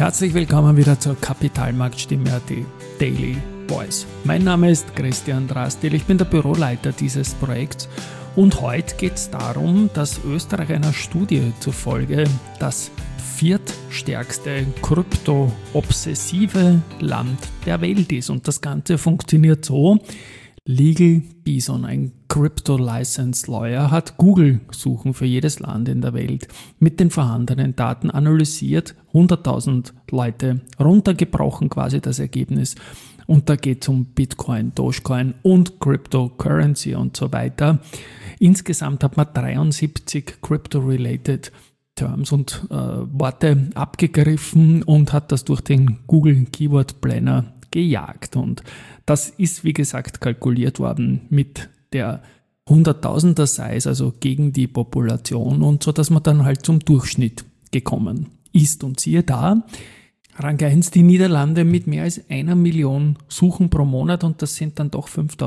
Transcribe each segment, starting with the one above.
Herzlich willkommen wieder zur Kapitalmarktstimme.at Daily Voice. Mein Name ist Christian Drastil, ich bin der Büroleiter dieses Projekts und heute geht es darum, dass Österreich einer Studie zufolge das viertstärkste krypto-obsessive Land der Welt ist. Und das Ganze funktioniert so: Legal Bison, ein Crypto-Licensed Lawyer, hat Google-Suchen für jedes Land in der Welt mit den vorhandenen Daten analysiert, 100.000 Leute runtergebrochen, quasi das Ergebnis. Und da geht es um Bitcoin, Dogecoin und Cryptocurrency und so weiter. Insgesamt hat man 73 Crypto-related Terms und Worte abgegriffen und hat das durch den Google Keyword Planner gejagt. Und das ist, wie gesagt, kalkuliert worden mit der 100.000er Size, also gegen die Population, und so, dass man dann halt zum Durchschnitt gekommen ist. Und siehe da, Rang 1 die Niederlande mit mehr als 1 Million Suchen pro Monat, und das sind dann doch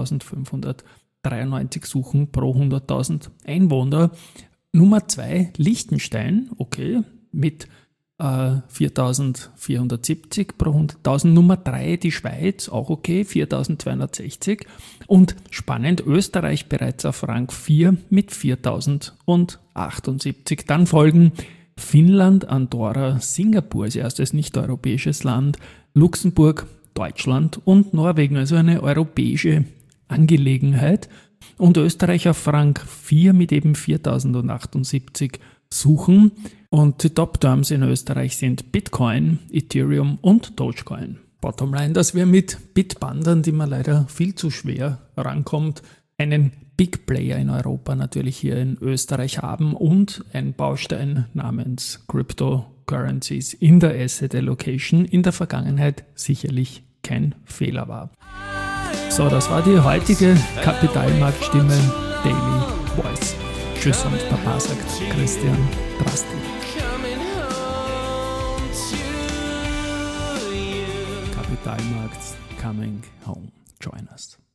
5.593 Suchen pro 100.000 Einwohner. Nummer 2 Liechtenstein, okay, mit 4.470 pro 100.000. Nummer 3 die Schweiz, auch okay, 4.260. Und spannend, Österreich bereits auf Rang 4 mit 4.078. Dann folgen Finnland, Andorra, Singapur als erstes nicht-europäisches Land, Luxemburg, Deutschland und Norwegen, also eine europäische Angelegenheit. Und Österreich auf Rang 4 mit eben 4.078 Suchen. Und die Top-Terms in Österreich sind Bitcoin, Ethereum und Dogecoin. Bottomline, dass wir mit Bitpanda, die man leider viel zu schwer rankommt, einen Big Player in Europa natürlich hier in Österreich haben und ein Baustein namens Cryptocurrencies in der Asset Allocation in der Vergangenheit sicherlich kein Fehler war. So, das war die heutige Kapitalmarktstimme Daily Voice. Tschüss und Baba, sagt Christian Drastil. Kapitalmarkt coming home. Join us.